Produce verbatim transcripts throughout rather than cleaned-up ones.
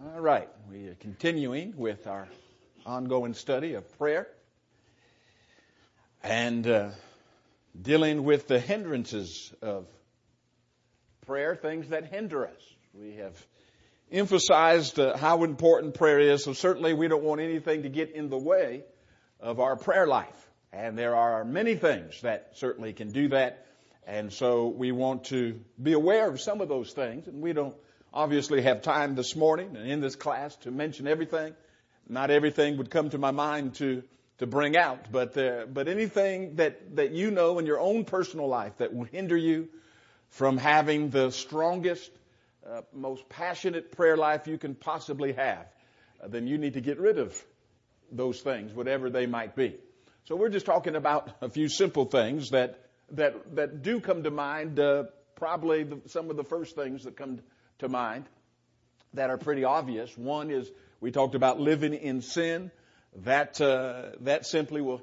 All right, we are continuing with our ongoing study of prayer and uh, dealing with the hindrances of prayer, things that hinder us. We have emphasized uh, how important prayer is, so certainly we don't want anything to get in the way of our prayer life. And there are many things that certainly can do that, and so we want to be aware of some of those things, and we don't obviously have time this morning and in this class to mention everything. Not everything would come to my mind to to bring out, but uh, but anything that, that you know in your own personal life that will hinder you from having the strongest, uh, most passionate prayer life you can possibly have, uh, then you need to get rid of those things, whatever they might be. So we're just talking about a few simple things that that that do come to mind. Uh, probably the, some of the first things that come to to mind that are pretty obvious. One is we talked about living in sin. That uh, that simply will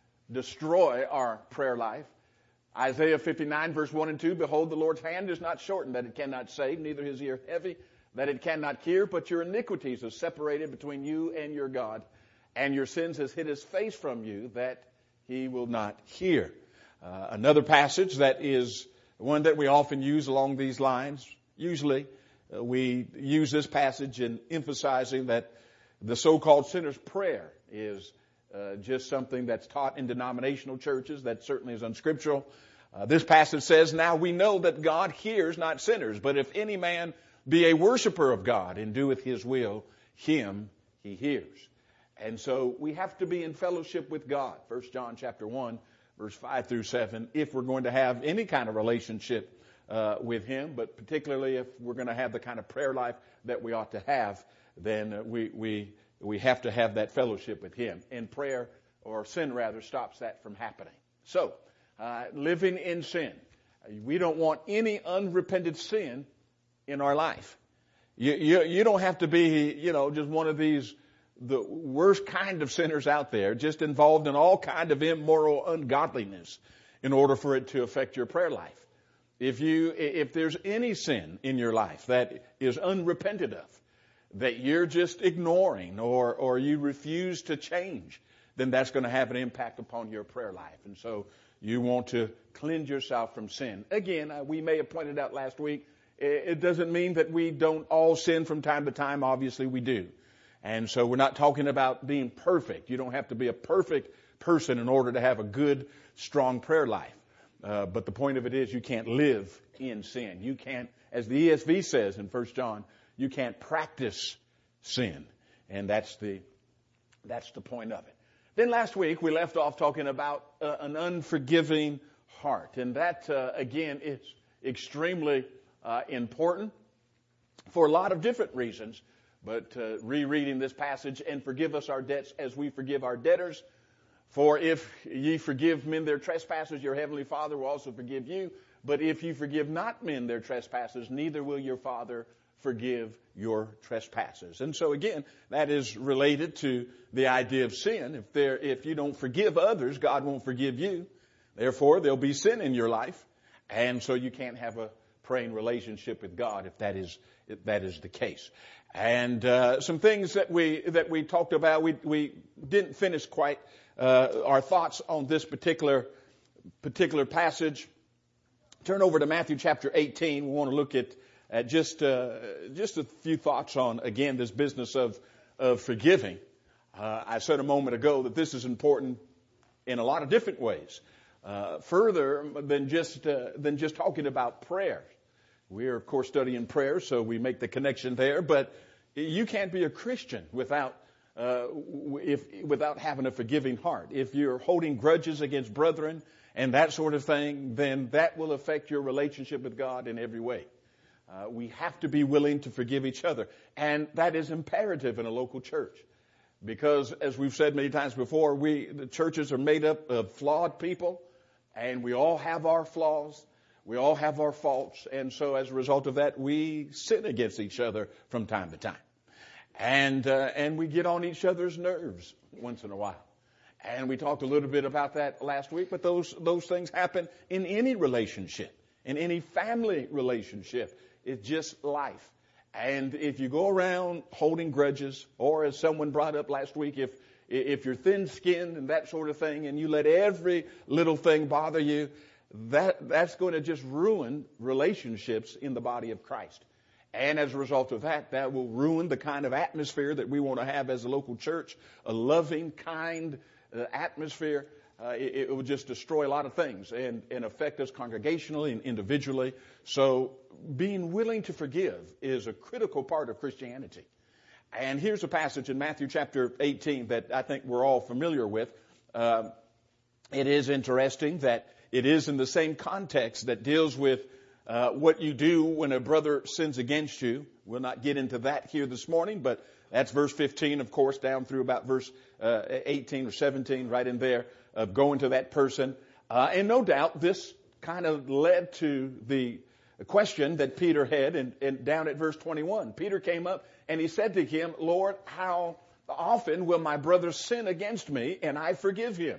destroy our prayer life. Isaiah fifty-nine verse one and two, behold, the Lord's hand is not shortened that it cannot save, neither his ear heavy that it cannot hear, but your iniquities are separated between you and your God, and your sins has hid his face from you that he will not hear. Uh, another passage that is one that we often use along these lines, usually Uh, we use this passage in emphasizing that the so-called sinner's prayer is uh, just something that's taught in denominational churches. That certainly is unscriptural. Uh, this passage says, now we know that God hears not sinners, but if any man be a worshiper of God and doeth his will, him he hears. And so we have to be in fellowship with God. First John chapter one, verse five through seven, if we're going to have any kind of relationship Uh, with him, but particularly if we're going to have the kind of prayer life that we ought to have, then uh, we we we have to have that fellowship with him. And prayer, or sin rather, stops that from happening. So, uh, living in sin. We don't want any unrepented sin in our life. You, you, you don't have to be, you know, just one of these, the worst kind of sinners out there, just involved in all kind of immoral ungodliness in order for it to affect your prayer life. If you, if there's any sin in your life that is unrepented of, that you're just ignoring or, or you refuse to change, then that's going to have an impact upon your prayer life. And so you want to cleanse yourself from sin. Again, uh, we may have pointed out last week, it doesn't mean that we don't all sin from time to time. Obviously we do. And so we're not talking about being perfect. You don't have to be a perfect person in order to have a good, strong prayer life. Uh, but the point of it is you can't live in sin. You can't, as the E S V says in First John, you can't practice sin. And that's the, that's the point of it. Then last week we left off talking about uh, an unforgiving heart. And that, uh, again, is extremely uh, important for a lot of different reasons. But uh, rereading this passage, and forgive us our debts as we forgive our debtors. For if ye forgive men their trespasses, your heavenly Father will also forgive you. But if you forgive not men their trespasses, neither will your Father forgive your trespasses. And so again, that is related to the idea of sin. If there, if you don't forgive others, God won't forgive you. Therefore, there'll be sin in your life. And so you can't have a praying relationship with God if that is, if that is the case. And uh, some things that we that we talked about, we we didn't finish quite uh, our thoughts on this particular particular passage. Turn over to Matthew chapter eighteen. We want to look at at just uh, just a few thoughts on, again, this business of of forgiving. Uh, I said a moment ago that this is important in a lot of different ways, uh, further than just uh, than just talking about prayer. We are, of course, studying prayer, so we make the connection there. But you can't be a Christian without uh, if without having a forgiving heart. If you're holding grudges against brethren and that sort of thing, then that will affect your relationship with God in every way. Uh, we have to be willing to forgive each other, and that is imperative in a local church, because as we've said many times before, we the churches are made up of flawed people, and we all have our flaws. We all have our faults, and so as a result of that, we sin against each other from time to time. And uh, and we get on each other's nerves once in a while. And we talked a little bit about that last week, but those those things happen in any relationship, in any family relationship. It's just life. And if you go around holding grudges, or as someone brought up last week, if if you're thin-skinned and that sort of thing, and you let every little thing bother you, that that's going to just ruin relationships in the body of Christ. And as a result of that, that will ruin the kind of atmosphere that we want to have as a local church, a loving, kind uh, atmosphere. Uh, it, it will just destroy a lot of things and, and affect us congregationally and individually. So being willing to forgive is a critical part of Christianity. And here's a passage in Matthew chapter eighteen that I think we're all familiar with. Um, it is interesting that it is in the same context that deals with uh, what you do when a brother sins against you. We'll not get into that here this morning, but that's verse fifteen, of course, down through about verse uh, eighteen or seventeen, right in there, of going to that person. Uh, and no doubt this kind of led to the question that Peter had, and, and down at verse twenty-one. Peter came up and he said to him, Lord, how often will my brother sin against me and I forgive him?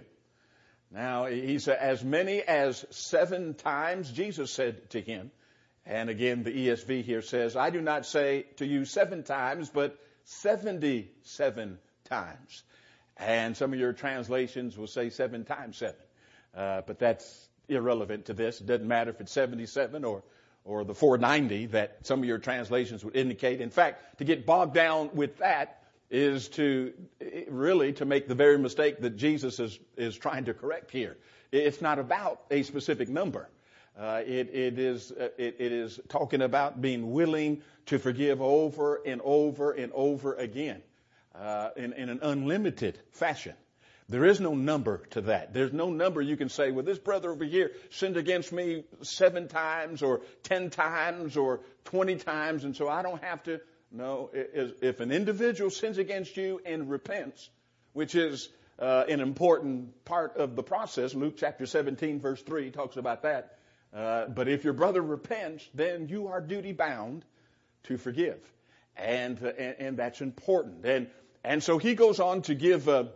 Now, he said, as many as seven times, Jesus said to him. And again, the E S V here says, I do not say to you seven times, but seventy-seven times. And some of your translations will say seven times seven. Uh, but that's irrelevant to this. It doesn't matter if it's seventy-seven or or the four ninety that some of your translations would indicate. In fact, to get bogged down with that is to really to make the very mistake that Jesus is, is trying to correct here. It's not about a specific number. Uh, it, it is uh, it, it is talking about being willing to forgive over and over and over again uh, in, in an unlimited fashion. There is no number to that. There's no number you can say, well, this brother over here sinned against me seven times or ten times or twenty times, and so I don't have to. No, if an individual sins against you and repents, which is uh, an important part of the process, Luke chapter seventeen, verse three talks about that. Uh, but if your brother repents, then you are duty bound to forgive. And, uh, and, and that's important. And, and so he goes on to give uh,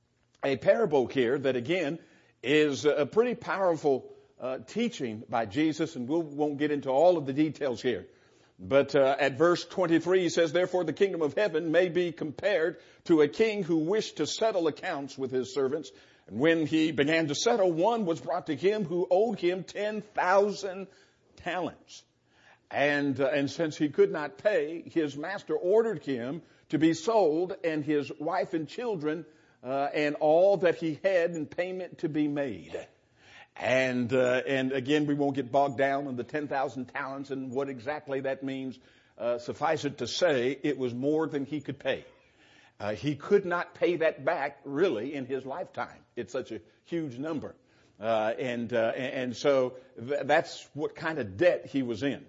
a parable here that, again, is a pretty powerful uh, teaching by Jesus, and we won't get into all of the details here. But uh, at verse twenty-three, he says, therefore the kingdom of heaven may be compared to a king who wished to settle accounts with his servants. And when he began to settle, one was brought to him who owed him ten thousand talents. And, uh, and since he could not pay, his master ordered him to be sold and his wife and children uh, and all that he had in payment to be made. And, uh, and again, we won't get bogged down on the ten thousand talents and what exactly that means. Uh, suffice it to say, it was more than he could pay. Uh, he could not pay that back really in his lifetime. It's such a huge number. Uh, and, uh, and so th- that's what kind of debt he was in.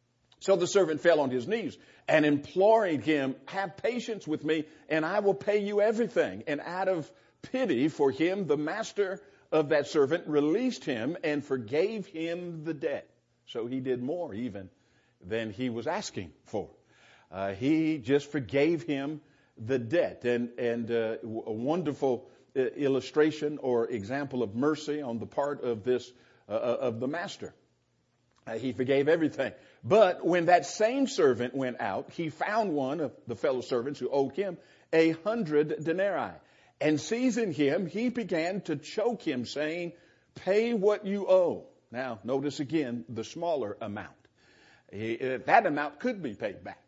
So the servant fell on his knees and imploring him, have patience with me and I will pay you everything. And out of pity for him, the master of that servant released him and forgave him the debt. So he did more even than he was asking for. Uh, he just forgave him the debt. And, and uh, a wonderful uh, illustration or example of mercy on the part of this, uh, of the master. Uh, he forgave everything. But when that same servant went out, he found one of the fellow servants who owed him a hundred denarii. And seizing him, he began to choke him, saying, pay what you owe. Now, notice again the smaller amount. He, uh, that amount could be paid back.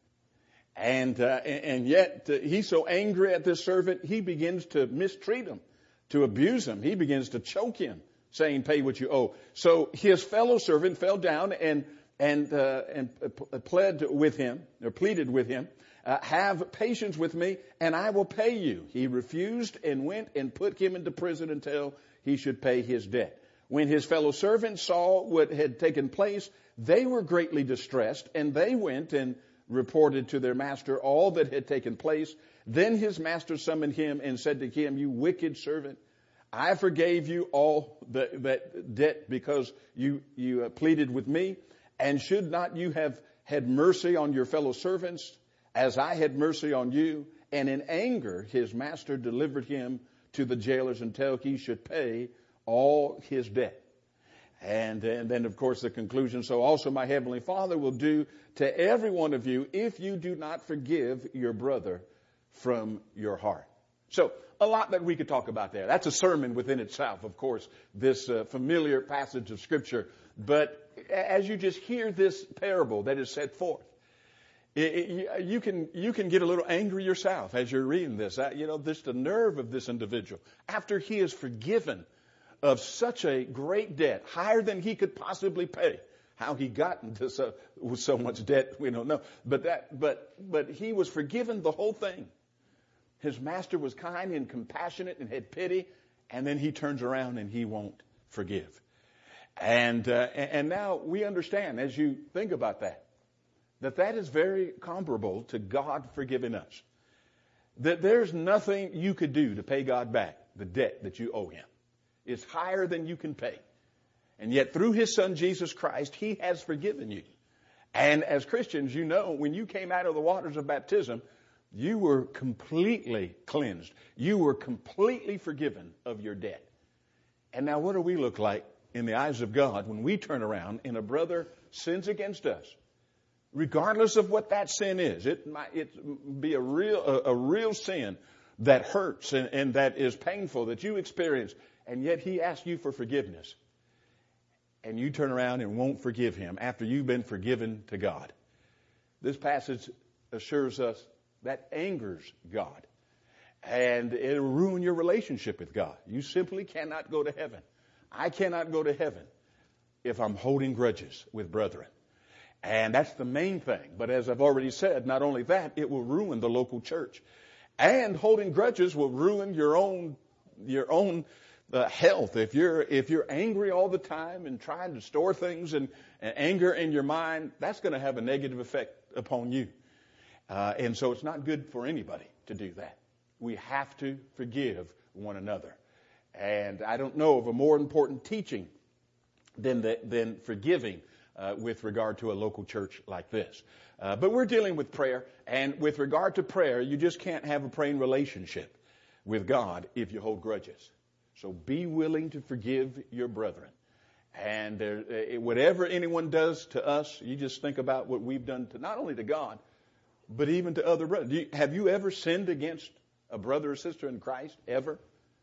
And, uh, and yet uh, he's so angry at this servant, he begins to mistreat him, to abuse him. He begins to choke him, saying, pay what you owe. So his fellow servant fell down and, and, uh, and pled with him, or pleaded with him, Uh, have patience with me and I will pay you. He refused and went and put him into prison until he should pay his debt. When his fellow servants saw what had taken place, they were greatly distressed and they went and reported to their master all that had taken place. Then his master summoned him and said to him, you wicked servant, I forgave you all the, that debt because you, you uh, pleaded with me. And should not you have had mercy on your fellow servants as I had mercy on you? And in anger, his master delivered him to the jailers until he should pay all his debt. And, and then, of course, the conclusion, so also my heavenly Father will do to every one of you if you do not forgive your brother from your heart. So a lot that we could talk about there. That's a sermon within itself, of course, this uh, familiar passage of Scripture. But as you just hear this parable that is set forth, it, it, you can you can get a little angry yourself as you're reading this. Uh, you know, just the nerve of this individual after he is forgiven of such a great debt, higher than he could possibly pay. How he got into so, with so much debt, we don't know. But that, but but he was forgiven the whole thing. His master was kind and compassionate and had pity, and then he turns around and he won't forgive. And uh, and now we understand, as you think about that, that that is very comparable to God forgiving us. That there's nothing you could do to pay God back the debt that you owe him. It's higher than you can pay. And yet through his son Jesus Christ, he has forgiven you. And as Christians, you know, when you came out of the waters of baptism, you were completely cleansed. You were completely forgiven of your debt. And now what do we look like in the eyes of God when we turn around and a brother sins against us? Regardless of what that sin is, it might it be a real a, a real sin that hurts and, and that is painful that you experience, and yet he asks you for forgiveness. And you turn around and won't forgive him after you've been forgiven to God. This passage assures us that angers God. And it'll ruin your relationship with God. You simply cannot go to heaven. I cannot go to heaven if I'm holding grudges with brethren. And that's the main thing. But as I've already said, not only that, it will ruin the local church. And holding grudges will ruin your own, your own Uh, health. If you're if you're angry all the time and trying to store things and, and anger in your mind, that's going to have a negative effect upon you. Uh, and so it's not good for anybody to do that. We have to forgive one another. And I don't know of a more important teaching than the, than forgiving uh, with regard to a local church like this. Uh, but we're dealing with prayer, and with regard to prayer, you just can't have a praying relationship with God if you hold grudges. So be willing to forgive your brethren. And there, whatever anyone does to us, you just think about what we've done to not only to God, but even to other brothers. Do you, have you ever sinned against a brother or sister in Christ? Ever?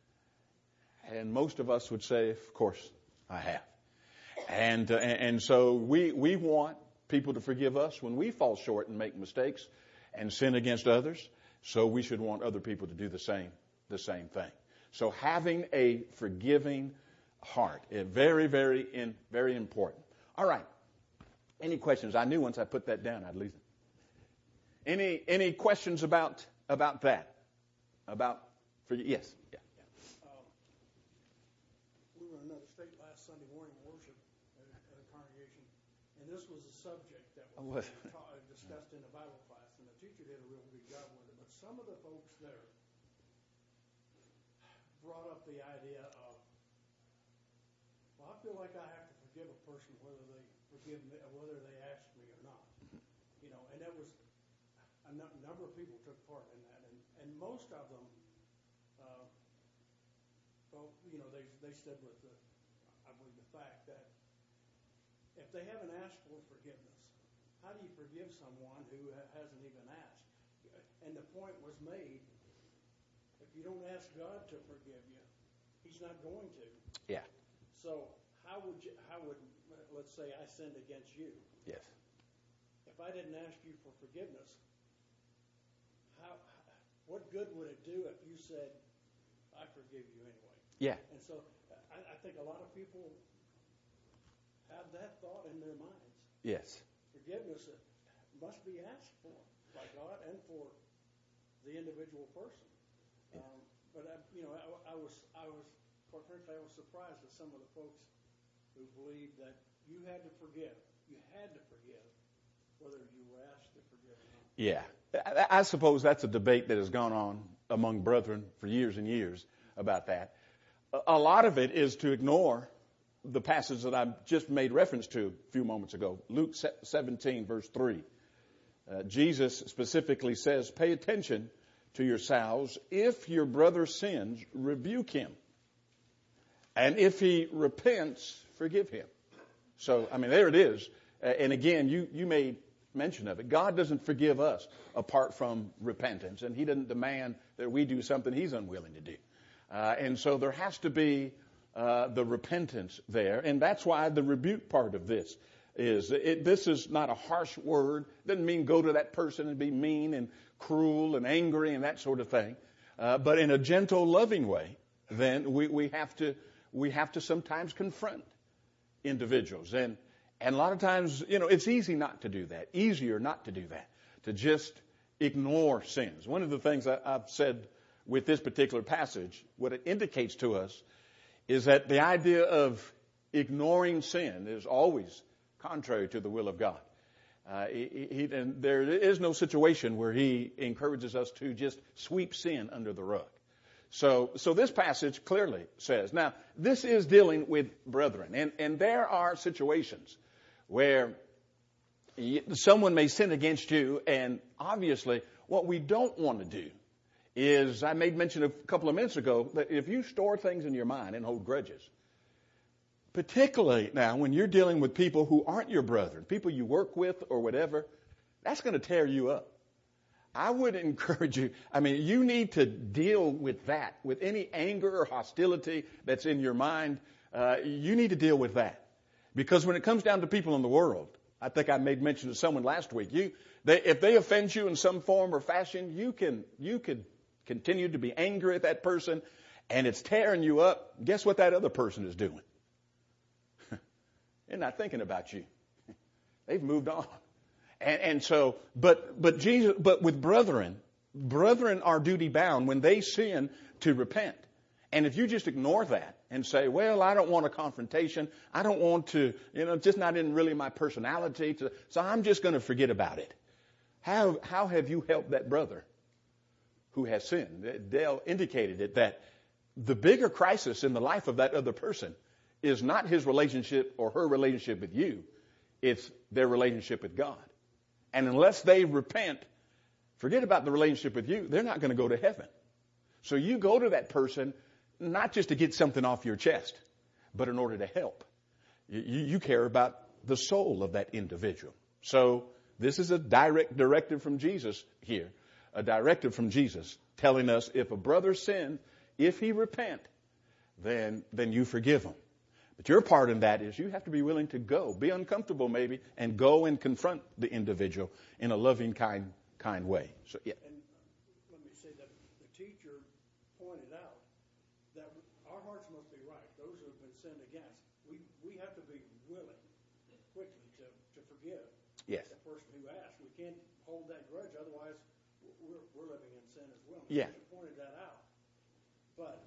And most of us would say, of course, I have. And uh, and so we, we want people to forgive us when we fall short and make mistakes and sin against others. So we should want other people to do the same, the same thing. So having a forgiving heart is very, very, in, very important. All right. Any questions? I knew once I put that down, I'd lose it. Any any questions about about that? About for yes, yeah. yeah. Um, we were in another state last Sunday morning worship at, at a congregation, and this was a subject that was taught, discussed in a Bible class, and the teacher did a real good job with it. But some of the folks there brought up the idea of, well, I feel like I have to forgive a person whether they forgive me, whether they ask me or not. You know, and that was a n- number of people took part in that, and, and most of them, uh, well, you know, they they stood with the, I believe, the fact that if they haven't asked for forgiveness, how do you forgive someone who ha- hasn't even asked? And the point was made. If you don't ask God to forgive you, he's not going to. Yeah. So how would you, how would, let's say I sinned against you. Yes. If I didn't ask you for forgiveness, how, what good would it do if you said, I forgive you anyway? Yeah. And so I, I think a lot of people have that thought in their minds. Yes. Forgiveness must be asked for by God and for the individual person. Um, but I, you know, I, I was, I was, quite frankly, I was surprised at some of the folks who believed that you had to forgive. You had to forgive, whether you were asked to forgive or not. Yeah, I, I suppose that's a debate that has gone on among brethren for years and years about that. A, a lot of it is to ignore the passage that I just made reference to a few moments ago, Luke seventeen, verse three. Uh, Jesus specifically says, "Pay attention to yourselves. If your brother sins, rebuke him. And if he repents, forgive him. So, I mean, there it is. Uh, and again, you, you made mention of it. God doesn't forgive us apart from repentance, and he doesn't demand that we do something he's unwilling to do. Uh, and so there has to be uh, the repentance there, and that's why the rebuke part of this is, it, this is not a harsh word. It doesn't mean go to that person and be mean and cruel and angry and that sort of thing. Uh, but in a gentle, loving way, then we, we have to we have to sometimes confront individuals. And and a lot of times, you know, it's easy not to do that, easier not to do that, to just ignore sins. One of the things I, I've said with this particular passage, what it indicates to us is that the idea of ignoring sin is always contrary to the will of God. Uh, he, he, and there is no situation where he encourages us to just sweep sin under the rug. So, so this passage clearly says, now, this is dealing with brethren, and, and there are situations where someone may sin against you, and obviously what we don't want to do is, I made mention a couple of minutes ago, that if you store things in your mind and hold grudges, particularly now when you're dealing with people who aren't your brethren, people you work with or whatever, that's going to tear you up. I would encourage you, I mean, you need to deal with that, with any anger or hostility that's in your mind. Uh, you need to deal with that. Because when it comes down to people in the world, I think I made mention to someone last week, you, they, if they offend you in some form or fashion, you can, you could continue to be angry at that person, and it's tearing you up. Guess what that other person is doing? They're not thinking about you. They've moved on. And, and so, but, but Jesus, but with brethren, brethren are duty bound when they sin to repent. And if you just ignore that and say, well, I don't want a confrontation. I don't want to, you know, just not in really my personality. To, so I'm just going to forget about it. How, how have you helped that brother who has sinned? Dale indicated it, that the bigger crisis in the life of that other person is not his relationship or her relationship with you. It's their relationship with God. And unless they repent, forget about the relationship with you, they're not going to go to heaven. So you go to that person not just to get something off your chest, but in order to help. You, you care about the soul of that individual. So this is a direct directive from Jesus here, a directive from Jesus telling us if a brother sins, if he repent, then, then you forgive him. But your part in that is you have to be willing to go, be uncomfortable maybe, and go and confront the individual in a loving, kind, kind way. So, yeah. And let me say that the teacher pointed out that our hearts must be right. Those who have been sinned against, we, we have to be willing quickly to, to forgive Yes. the person who asked. We can't hold that grudge, otherwise we're, we're living in sin as well. Yeah. The teacher pointed that out. But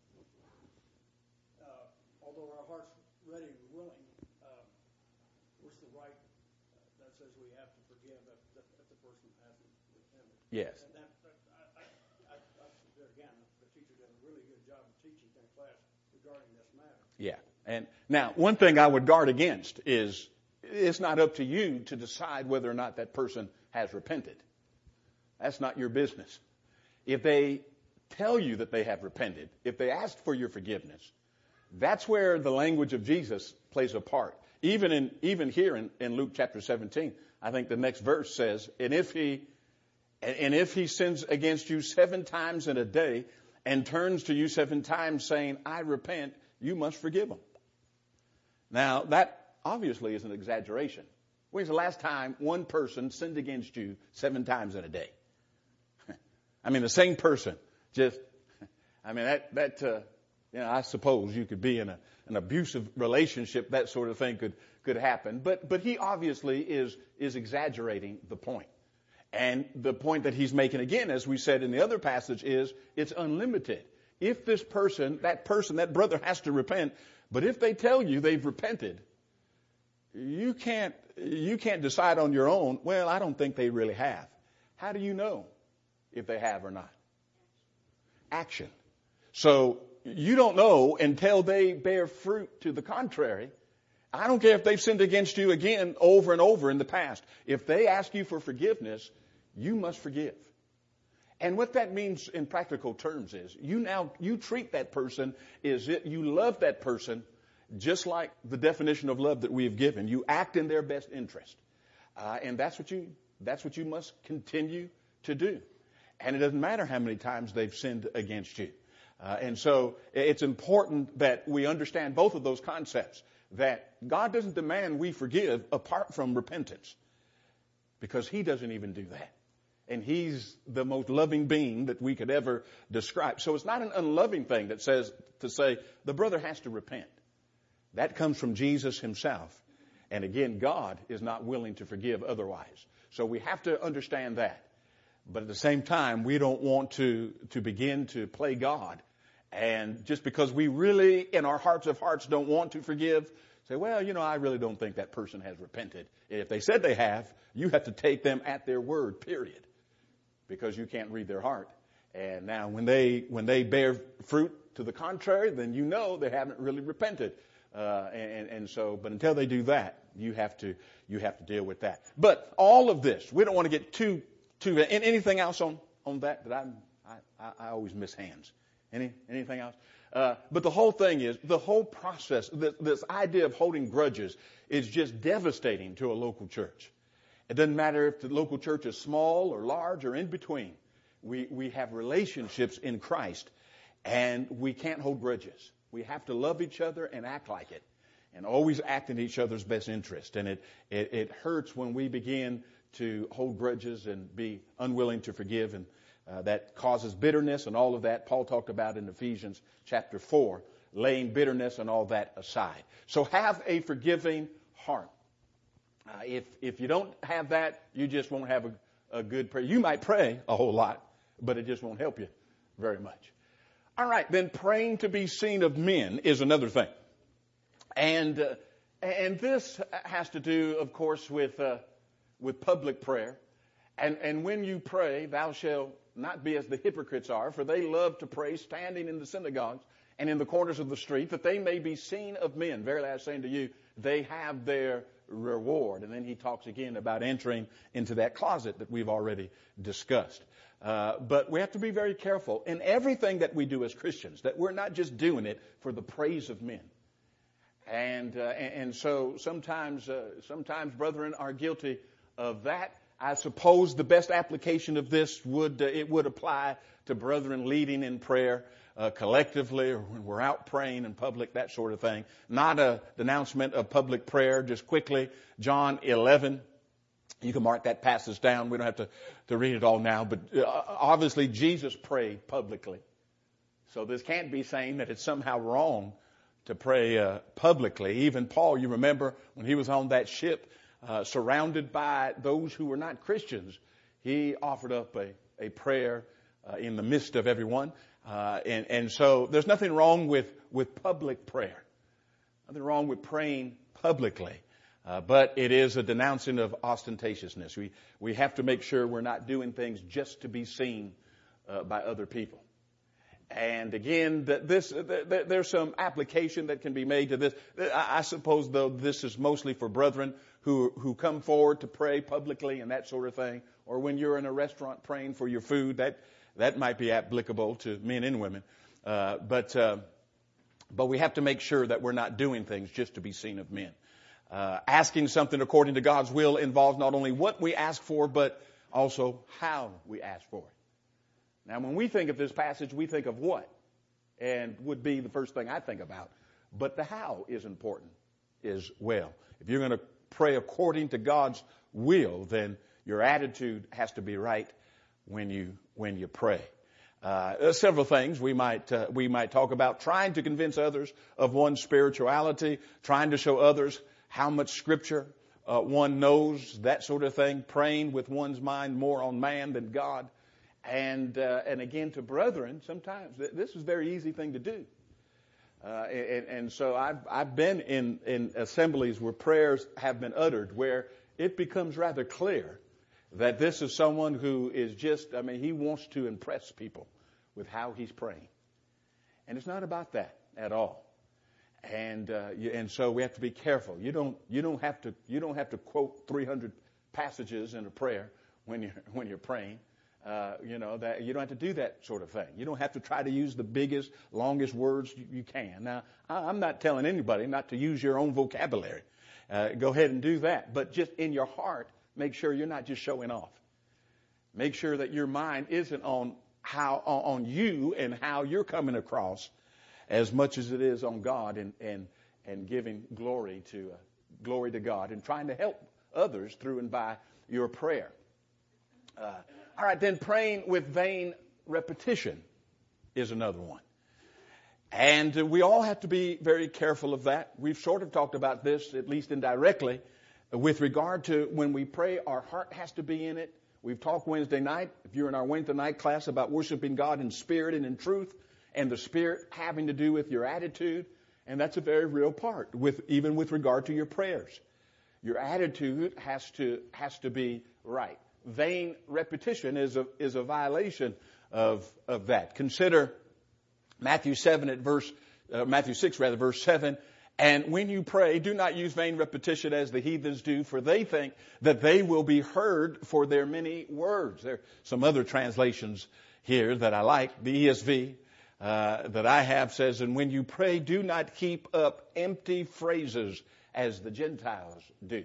uh, although our hearts ready and willing, uh, what's the right uh, that says we have to forgive if, if, if the person hasn't repented? Yes. And that, that I, I, I, I, there again, the teacher did a really good job of teaching in class regarding this matter. Yeah. And now, one thing I would guard against is it's not up to you to decide whether or not that person has repented. That's not your business. If they tell you that they have repented, if they ask for your forgiveness, that's where the language of Jesus plays a part. Even in even here in, in Luke chapter seventeen, I think the next verse says, and if he and if he sins against you seven times in a day and turns to you seven times saying, I repent, you must forgive him. Now, that obviously is an exaggeration. When's the last time one person sinned against you seven times in a day? I mean, the same person. Just, I mean, that, that uh, you know, I suppose you could be in a, an abusive relationship, that sort of thing could, could happen. But, but he obviously is, is exaggerating the point. And the point that he's making, again, as we said in the other passage, is it's unlimited. If this person, that person, that brother has to repent, but if they tell you they've repented, you can't, you can't decide on your own, well, I don't think they really have. How do you know if they have or not? Action. So you don't know until they bear fruit to the contrary. I don't care if they've sinned against you again over and over in the past. If they ask you for forgiveness, you must forgive. And what that means in practical terms is you now, you treat that person as if you love that person just like the definition of love that we have given. You act in their best interest. Uh, and that's what you, that's what you must continue to do. And it doesn't matter how many times they've sinned against you. Uh, and so it's important that we understand both of those concepts, that God doesn't demand we forgive apart from repentance, because he doesn't even do that. And he's the most loving being that we could ever describe. So it's not an unloving thing that says, to say the brother has to repent. That comes from Jesus himself. And again, God is not willing to forgive otherwise. So we have to understand that. But at the same time, we don't want to, to begin to play God. And just because we really, in our hearts of hearts, don't want to forgive, say, well, you know, I really don't think that person has repented. If they said they have, you have to take them at their word, period. Because you can't read their heart. And now when they, when they bear fruit to the contrary, then you know they haven't really repented. Uh, and, and so, but until they do that, you have to, you have to deal with that. But all of this, we don't want to get too, too, anything else on, on that that I'm, I, I always miss hands. Any, anything else? Uh, but the whole thing is, the whole process, this, this idea of holding grudges is just devastating to a local church. It doesn't matter if the local church is small or large or in between. We, we have relationships in Christ, and we can't hold grudges. We have to love each other and act like it, and always act in each other's best interest. And it, it, it hurts when we begin to hold grudges and be unwilling to forgive, and uh, that causes bitterness and all of that. Paul talked about in Ephesians chapter four, laying bitterness and all that aside. So have a forgiving heart. Uh, if if you don't have that, you just won't have a, a good prayer. You might pray a whole lot, but it just won't help you very much. All right, then praying to be seen of men is another thing. And uh, and this has to do, of course, with uh, with public prayer. And and when you pray, thou shalt not be as the hypocrites are, for they love to pray standing in the synagogues and in the corners of the street, that they may be seen of men. Verily I say unto you, they have their reward. And then he talks again about entering into that closet that we've already discussed. Uh, but we have to be very careful in everything that we do as Christians, that we're not just doing it for the praise of men. And uh, and, and so sometimes, uh, sometimes brethren are guilty of that. I suppose the best application of this would, uh, it would apply to brethren leading in prayer uh, collectively, or when we're out praying in public, that sort of thing. Not a denouncement of public prayer. Just quickly, John eleven. You can mark that passage down. We don't have to, to read it all now. But uh, obviously Jesus prayed publicly. So this can't be saying that it's somehow wrong to pray uh, publicly. Even Paul, you remember when he was on that ship, uh, surrounded by those who were not Christians, he offered up a, a prayer uh, in the midst of everyone. Uh, and, and so there's nothing wrong with, with public prayer. Nothing wrong with praying publicly. Uh, but it is a denouncing of ostentatiousness. We, we have to make sure we're not doing things just to be seen uh, by other people. And again, that this, that there's some application that can be made to this. I suppose, though, this is mostly for brethren who, who come forward to pray publicly and that sort of thing. Or when you're in a restaurant praying for your food, that, that might be applicable to men and women. Uh, but, uh, but we have to make sure that we're not doing things just to be seen of men. Uh, asking something according to God's will involves not only what we ask for, but also how we ask for it. Now, when we think of this passage, we think of what? And would be the first thing I think about. But the how is important as well. If you're going to pray according to God's will, then your attitude has to be right when you when you pray. Uh, there's several things we might uh, we might talk about. Trying to convince others of one's spirituality, trying to show others how much Scripture uh, one knows, that sort of thing. Praying with one's mind more on man than God. And uh, and again, to brethren, sometimes th- this is a very easy thing to do. Uh, and, and so I've I've been in, in assemblies where prayers have been uttered, where it becomes rather clear that this is someone who is just, I mean, he wants to impress people with how he's praying. And it's not about that at all. And uh, and so we have to be careful. You don't you don't have to you don't have to quote three hundred passages in a prayer when you're when you're praying. Uh, you know, that you don't have to do that sort of thing. You don't have to try to use the biggest, longest words you, you can. Now, I, I'm not telling anybody not to use your own vocabulary. Uh, go ahead and do that. But just in your heart, make sure you're not just showing off. Make sure that your mind isn't on how on you and how you're coming across as much as it is on God and and and giving glory to uh, glory to God and trying to help others through and by your prayer. Uh, all right, then praying with vain repetition is another one. And uh, we all have to be very careful of that. We've sort of talked about this, at least indirectly, uh, with regard to when we pray, our heart has to be in it. We've talked Wednesday night, if you're in our Wednesday night class, about worshiping God in spirit and in truth, and the spirit having to do with your attitude. And that's a very real part, with even with regard to your prayers. Your attitude has to has to be right. Vain repetition is a is a violation of of that. Consider Matthew seven at verse uh, Matthew six rather verse seven. And when you pray, do not use vain repetition as the heathens do, for they think that they will be heard for their many words. There are some other translations here that I like. The E S V uh, that I have says, and when you pray, do not keep up empty phrases as the Gentiles do.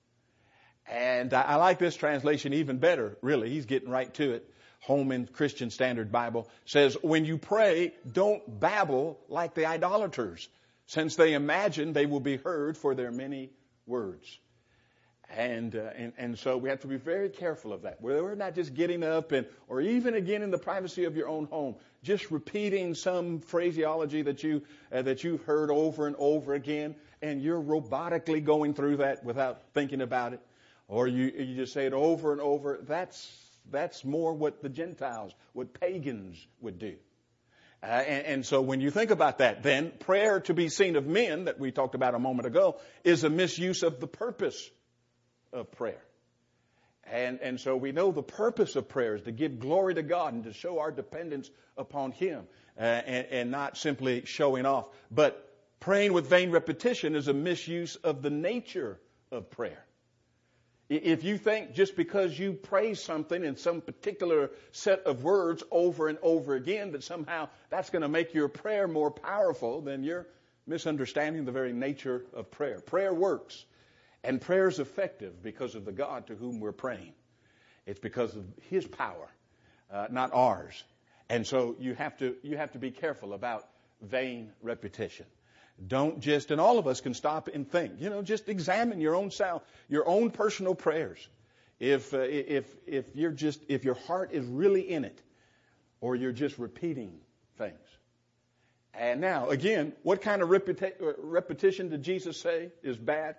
And I, I like this translation even better, really. He's getting right to it. Holman Christian Standard Bible says, when you pray, don't babble like the idolaters, since they imagine they will be heard for their many words. And, uh, and and so we have to be very careful of that. We're not just getting up and, or even again in the privacy of your own home, just repeating some phraseology that you uh, that you've heard over and over again, and you're robotically going through that without thinking about it, or you you just say it over and over. That's that's more what the Gentiles, what pagans would do. Uh, and, and so when you think about that, then prayer to be seen of men, that we talked about a moment ago, is a misuse of the purpose of prayer. And, and so we know the purpose of prayer is to give glory to God and to show our dependence upon Him, uh, and, and not simply showing off. But praying with vain repetition is a misuse of the nature of prayer. If you think just because you pray something in some particular set of words over and over again that somehow that's going to make your prayer more powerful, then you're misunderstanding the very nature of prayer. Prayer works, and prayer is effective because of the God to whom we're praying. It's because of His power, uh, not ours. And so you have to you have to be careful about vain repetition. Don't just, and all of us can stop and think, you know, just examine your own self, your own personal prayers. If, uh, if, if you're just, if your heart is really in it, or you're just repeating things. And now, again, what kind of repeti- repetition did Jesus say is bad?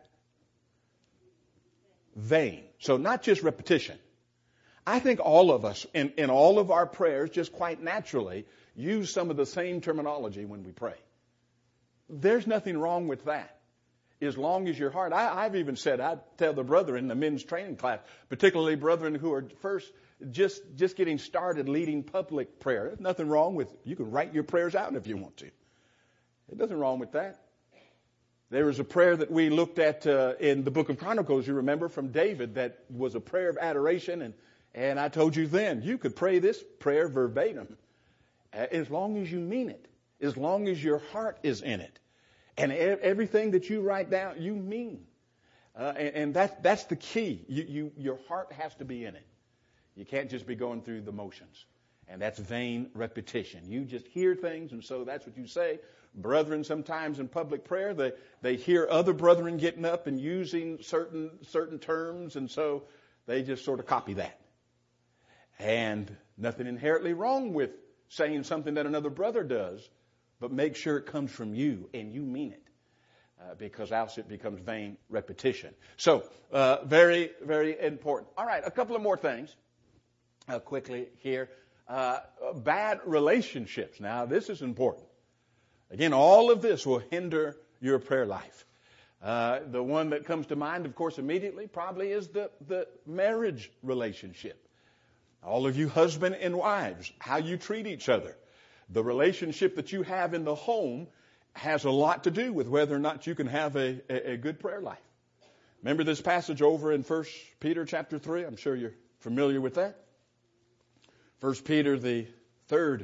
Vain. So not just repetition. I think all of us, in, in all of our prayers, just quite naturally, use some of the same terminology when we pray. There's nothing wrong with that, as long as your heart. I, I've even said, I tell the brethren in the men's training class, particularly brethren who are first just just getting started leading public prayer. There's nothing wrong with, you can write your prayers out if you want to. There's nothing wrong with that. There was a prayer that we looked at uh, in the book of Chronicles, you remember, from David, that was a prayer of adoration. And, and I told you then, you could pray this prayer verbatim, uh, as long as you mean it. As long as your heart is in it. And everything that you write down, you mean. Uh, and and that, that's the key. You, you, your heart has to be in it. You can't just be going through the motions. And that's vain repetition. You just hear things, and so that's what you say. Brethren, sometimes in public prayer, they, they hear other brethren getting up and using certain certain terms, and so they just sort of copy that. And nothing inherently wrong with saying something that another brother does, but make sure it comes from you and you mean it, uh, because else it becomes vain repetition. So, uh, very, very important. All right, a couple of more things uh, quickly here. Uh, bad relationships. Now, this is important. Again, all of this will hinder your prayer life. Uh, the one that comes to mind, of course, immediately probably is the, the marriage relationship. All of you husband and wives, how you treat each other. The relationship that you have in the home has a lot to do with whether or not you can have a, a, a good prayer life. Remember this passage over in First Peter chapter three? I'm sure you're familiar with that. First Peter, the third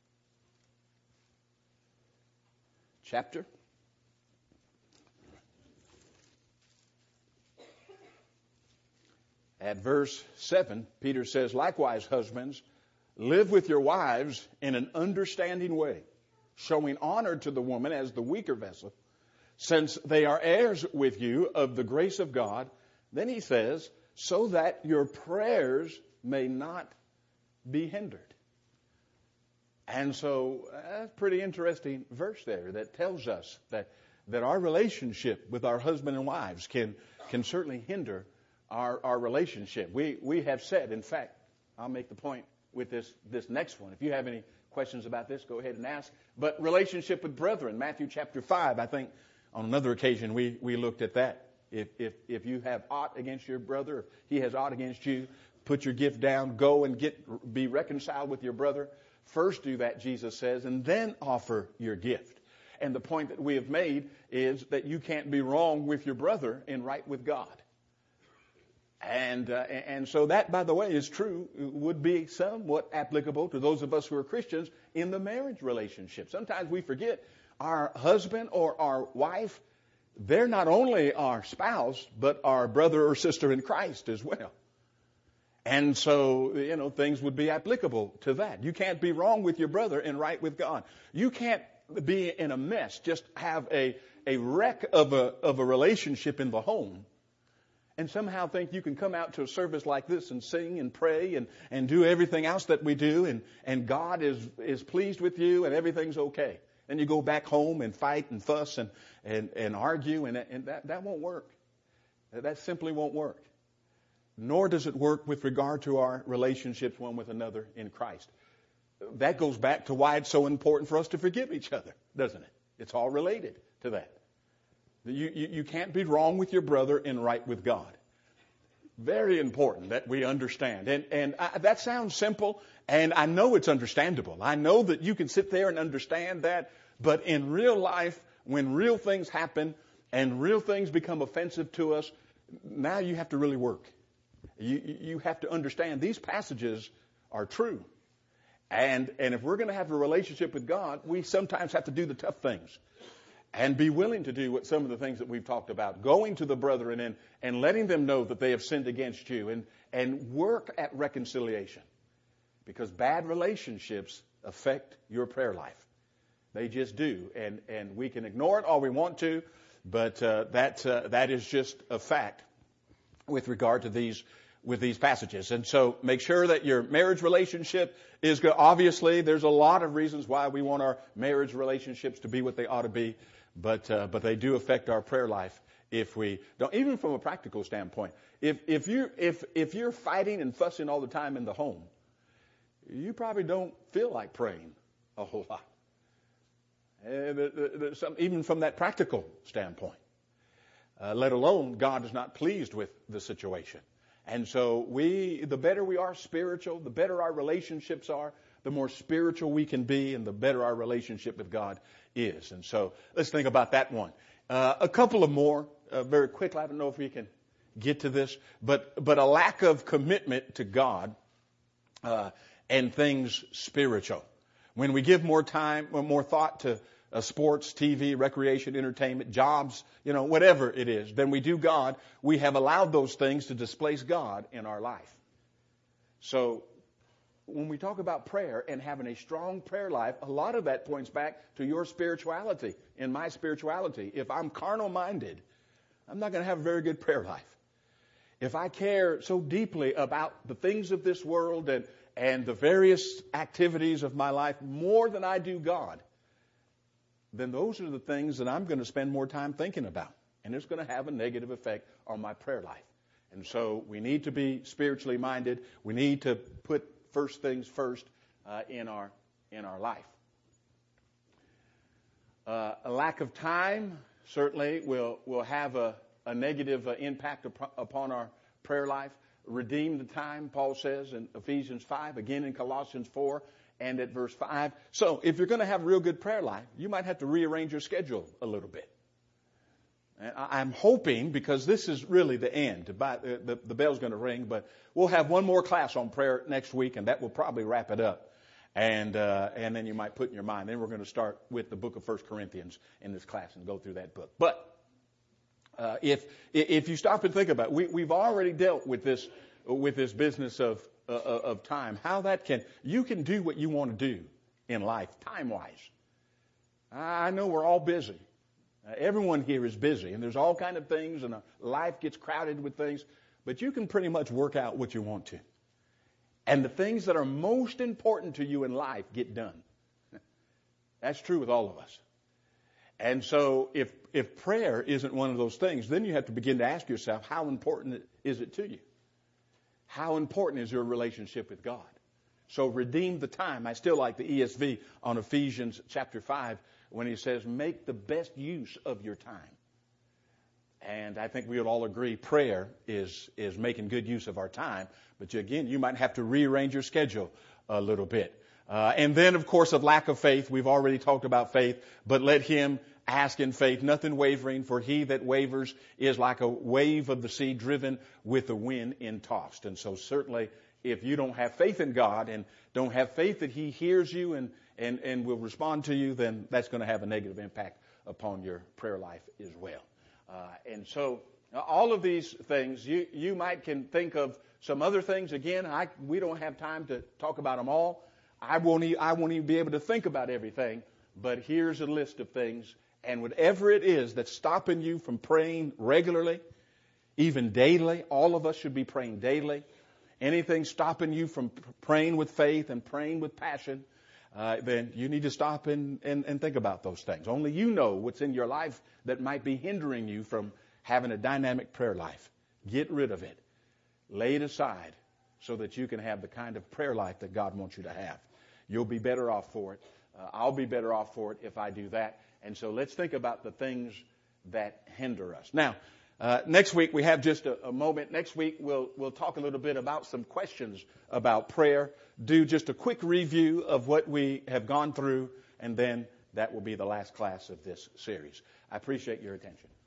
chapter. At verse seven, Peter says, likewise, husbands, live with your wives in an understanding way, showing honor to the woman as the weaker vessel, since they are heirs with you of the grace of God. Then he says, so that your prayers may not be hindered. And so that's a pretty interesting verse there that tells us that, that our relationship with our husband and wives can, can certainly hinder our, our relationship. We, we have said, in fact, I'll make the point with this, this next one. If you have any questions about this, go ahead and ask. But relationship with brethren, Matthew chapter five, I think on another occasion we, we looked at that. If, if, if you have aught against your brother, if he has aught against you, put your gift down, go and get, be reconciled with your brother. First do that, Jesus says, and then offer your gift. And the point that we have made is that you can't be wrong with your brother and right with God. And, uh, and so that, by the way, is true, would be somewhat applicable to those of us who are Christians in the marriage relationship. Sometimes we forget our husband or our wife, they're not only our spouse, but our brother or sister in Christ as well. And so, you know, things would be applicable to that. You can't be wrong with your brother and right with God. You can't be in a mess, just have a, a wreck of a, of a relationship in the home, and somehow think you can come out to a service like this and sing and pray and, and do everything else that we do, and, and God is, is pleased with you and everything's okay. Then you go back home and fight and fuss and, and, and argue, and, and that, that won't work. That simply won't work. Nor does it work with regard to our relationships one with another in Christ. That goes back to why it's so important for us to forgive each other, doesn't it? It's all related to that. You, you, you can't be wrong with your brother and right with God. Very important that we understand. And, and I, that sounds simple, and I know it's understandable. I know that you can sit there and understand that, but in real life, when real things happen and real things become offensive to us, now you have to really work. You, you have to understand these passages are true. And, and if we're going to have a relationship with God, we sometimes have to do the tough things. And be willing to do what some of the things that we've talked about. Going to the brethren and, and letting them know that they have sinned against you. And, and work at reconciliation. Because bad relationships affect your prayer life. They just do. And, and we can ignore it all we want to. But uh, that, uh, that is just a fact with regard to these with these passages. And so make sure that your marriage relationship is good. Obviously, there's a lot of reasons why we want our marriage relationships to be what they ought to be. But uh, but they do affect our prayer life if we don't. Even from a practical standpoint, if if you if if you're fighting and fussing all the time in the home, you probably don't feel like praying a whole lot. Uh, some, even from that practical standpoint, uh, let alone God is not pleased with the situation. And so we, the better we are spiritual, the better our relationships are, the more spiritual we can be, and the better our relationship with God is. And so let's think about that one. Uh, a couple of more, uh, very quickly. I don't know if we can get to this, but but a lack of commitment to God uh, and things spiritual. When we give more time, or more thought to uh, sports, T V, recreation, entertainment, jobs, you know, whatever it is, than we do God, we have allowed those things to displace God in our life. So when we talk about prayer and having a strong prayer life, a lot of that points back to your spirituality and my spirituality. If I'm carnal-minded, I'm not going to have a very good prayer life. If I care so deeply about the things of this world and, and the various activities of my life more than I do God, then those are the things that I'm going to spend more time thinking about. And it's going to have a negative effect on my prayer life. And so we need to be spiritually minded. We need to put first things first uh, in our in our life. Uh, a lack of time certainly will will have a, a negative uh, impact up, upon our prayer life. Redeem the time, Paul says in Ephesians five, again in Colossians four, and at verse five. So if you're going to have a real good prayer life, you might have to rearrange your schedule a little bit. And I'm hoping, because this is really the end, the, the, the bell's going to ring, but we'll have one more class on prayer next week, and that will probably wrap it up. And uh, and then you might put in your mind, then we're going to start with the book of First Corinthians in this class and go through that book. But uh, if if you stop and think about it, we, we've already dealt with this with this business of uh, of time, how that can, you can do what you want to do in life, time-wise. I know we're all busy. Uh, everyone here is busy, and there's all kind of things, and uh, life gets crowded with things, but you can pretty much work out what you want to. And the things that are most important to you in life get done. That's true with all of us. And so if if prayer isn't one of those things, then you have to begin to ask yourself, how important is it to you? How important is your relationship with God? So redeem the time. I still like the E S V on Ephesians chapter five when he says, make the best use of your time. And I think we would all agree prayer is is making good use of our time. But you, again, you might have to rearrange your schedule a little bit. Uh, and then, of course, of lack of faith. We've already talked about faith. But let him ask in faith, nothing wavering. For he that wavers is like a wave of the sea driven with the wind and tossed. And so certainly, if you don't have faith in God and don't have faith that he hears you and, and, and will respond to you, then that's going to have a negative impact upon your prayer life as well. Uh, and so uh, all of these things, you, you might can think of some other things. Again, I, we don't have time to talk about them all. I won't, e- I won't even be able to think about everything. But here's a list of things. And whatever it is that's stopping you from praying regularly, even daily, all of us should be praying daily. Anything stopping you from praying with faith and praying with passion, uh, then you need to stop and, and, and think about those things. Only you know what's in your life that might be hindering you from having a dynamic prayer life. Get rid of it. Lay it aside so that you can have the kind of prayer life that God wants you to have. You'll be better off for it. Uh, I'll be better off for it if I do that. And so let's think about the things that hinder us. Now, Uh, next week we have just a, a moment. Next week we'll we'll talk a little bit about some questions about prayer. Do just a quick review of what we have gone through, and then that will be the last class of this series. I appreciate your attention.